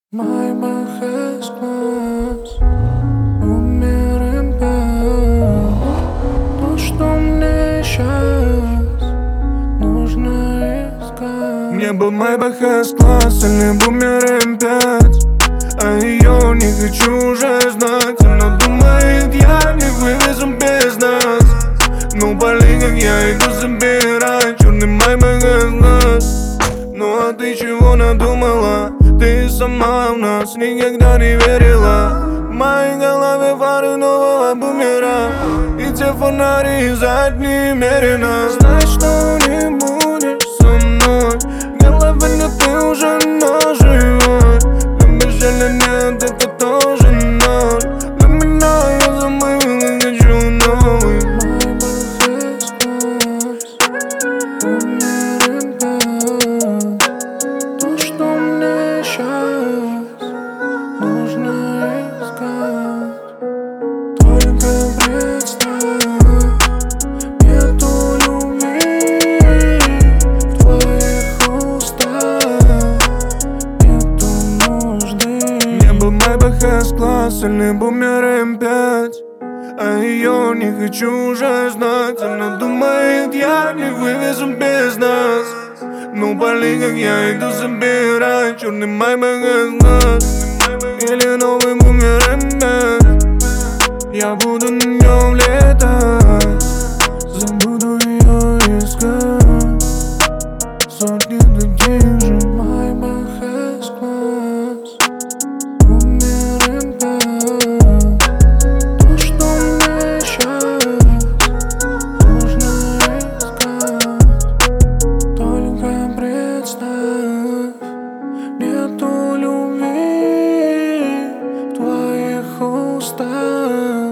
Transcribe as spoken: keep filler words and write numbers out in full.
My best class умерен пять. То, что мне сейчас нужно искать. Мне был Майбах С-класс или Бумер эм пять, а ее не хочу уже знать. Она думает, я не вывезу без нас. Ну пали, как я иду забирать черный Майбах С-класс. Ну а ты чего надумала? Ты сама в нас никогда не верила. В моей голове фары нового бумера, и те фонари задние мерено. Знай, что не будешь со мной, в голове нет, ты уже наживой. Любишь или нет, это тоже ноль. Для меня я забыл и хочу новый. Нужно искать. Только представь, нету любви в твоих устах, нету нужды. Мне был Майбах С-класс или Бумер эм пять, а ее не хочу уже знать. Она думает, я не вывезу без нас. Ну пали, как я иду забирать черный Майбах С-класс или новый Бумер эм пять. Я буду на нем летать, забуду ее искать. Сотни таких же. Майбах С-класс умер эм пять. То, что мне сейчас нужно искать. Только представь, нету любви в твоих устах.